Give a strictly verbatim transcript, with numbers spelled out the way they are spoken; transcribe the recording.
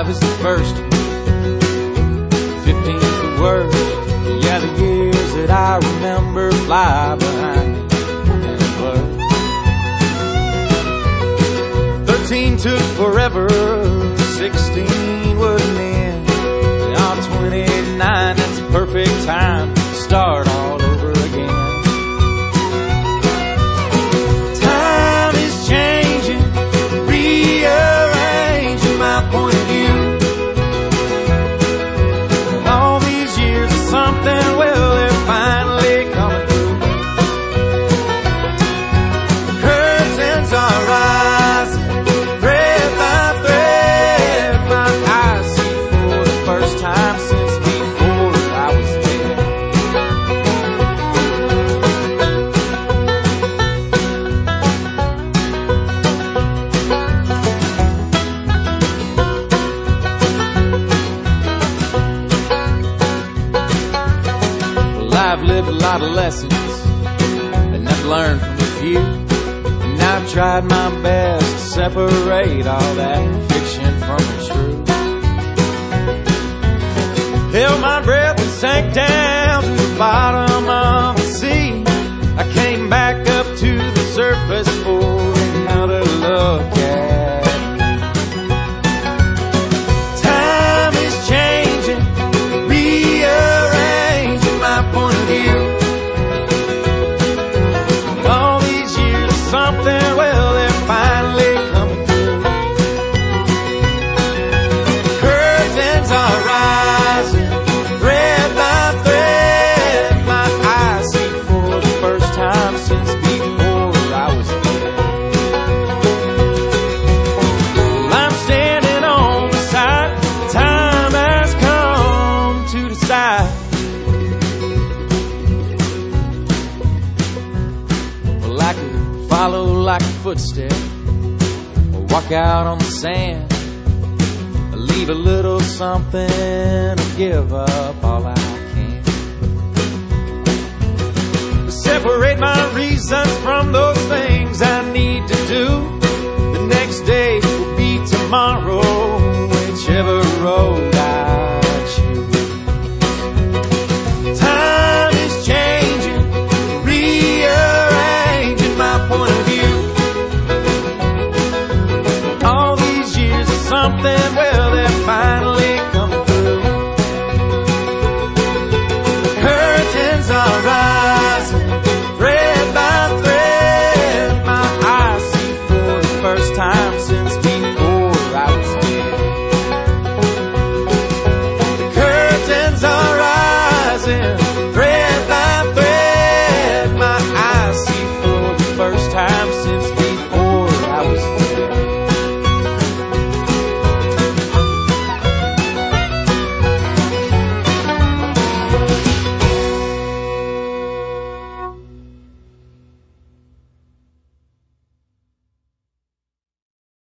Five is the first, fifteen's the worst. Yeah, the years that I remember fly behind me in a blur. Thirteen took forever, sixteen wouldn't end. I'm twenty-nine, that's a perfect time to start all over again. Time is changing, rearranging my point of view. And all these years of something, well, they're finally coming through. The curtains are rising, thread by thread. My eyes see for the first time since before I was dead. Well, I've lived a lot of lessons and I've learned from a few, and I've tried my best to separate all that fiction from the truth. Held my breath and sank down to the bottom of the sea. I came back up to the surface for another look at me. Time is changing, rearranging my point of view. And all these years of something, well, they're finally coming through. Curtains are rising, thread by thread. My eyes see for the first time since before I was dead. Well, I'm standing on the side, time has come to decide. Well, I could follow like a footstep, or walk out on the sand, or leave a little something, or give up all I can. Separate my reasons from those things I need to do. The next day will be tomorrow, whichever road I